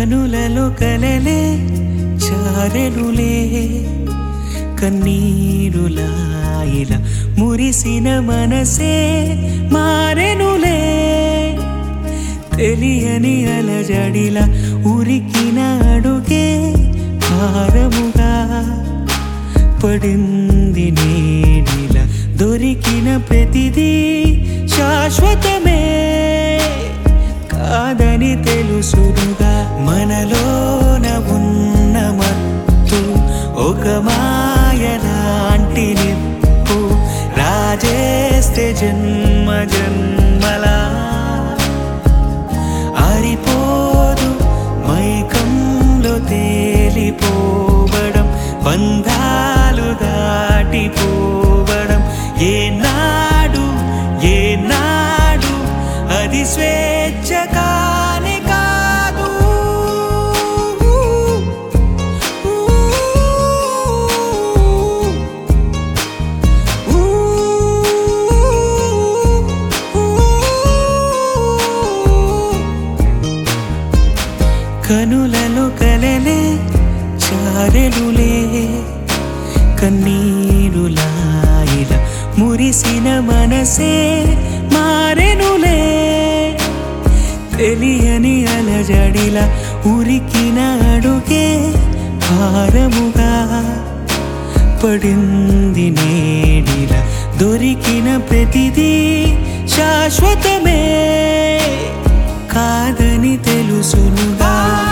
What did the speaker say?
కనులలో కలలే చారెనులే కన్నీరులా ఇలా మురిసిన మనసే మారెనులే తెలియని అలజడిలా ఉరికిన అడుగే భారముగా పడింది నేడిలా దొరికిన ప్రతిదీ శాశ్వతమే కాదని తెలుసునుగా మనలోన ఉన్న మత్తు ఒక మాయలాంటి నిప్పు రాజేస్తే జన్మ జన్మలా ఆరిపోదు మైకంలో తేలిపోవడం బంధాలు దాటిపోవడం ఏనాడు అది స్వేచ్ఛ కానే కాదు కనులలో కలలే చారెనులే కన్నీరులా ఇలా మురిసిన మనసే మారెనులే తెలియని అలజడిలా ఉరికిన అడుగే భారముగా పడింది నేడిలా దొరికిన ప్రతిదీ శాశ్వతమే కాదని తెలుసునుగా